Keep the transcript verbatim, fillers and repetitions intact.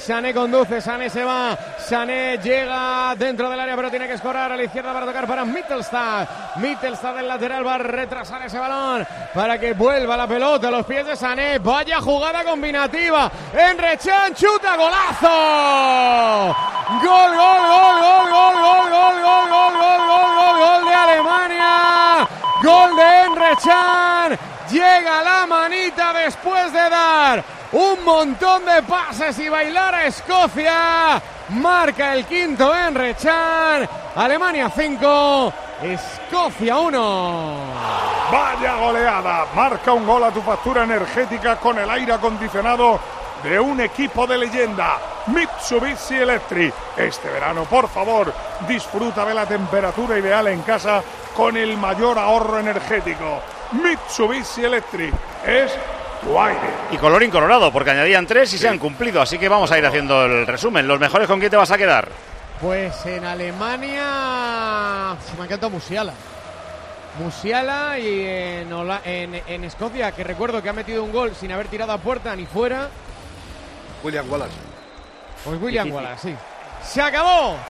Sané conduce, Sané se va, Sané llega dentro del área, pero tiene que escorar a la izquierda para tocar para Mittelstad. Mittelstad del lateral va a retrasar ese balón para que vuelva la pelota a los pies de Sané. Vaya jugada combinativa. Emre Can chuta, golazo. Gol, gol, gol, gol, gol, gol, gol, gol, gol, gol, gol, gol, gol de Alemania. Gol de Emre Can. Llega la manita después de dar un montón de pases y bailar a Escocia. Marca el quinto Emre Can. Alemania cinco, Escocia uno. Vaya goleada. Marca un gol a tu factura energética con el aire acondicionado de un equipo de leyenda, Mitsubishi Electric. Este verano, por favor, disfruta de la temperatura ideal en casa con el mayor ahorro energético. Mitsubishi Electric es tu aire. Y color incolorado, porque añadían tres y sí se han cumplido. Así que vamos a ir haciendo el resumen. ¿Los mejores con quién te vas a quedar? Pues en Alemania se me ha encantado Musiala. Musiala y en, Ola, en, en Escocia, que recuerdo que ha metido un gol sin haber tirado a puerta ni fuera. William Wallace. Pues William Wallace, sí. ¡Se acabó!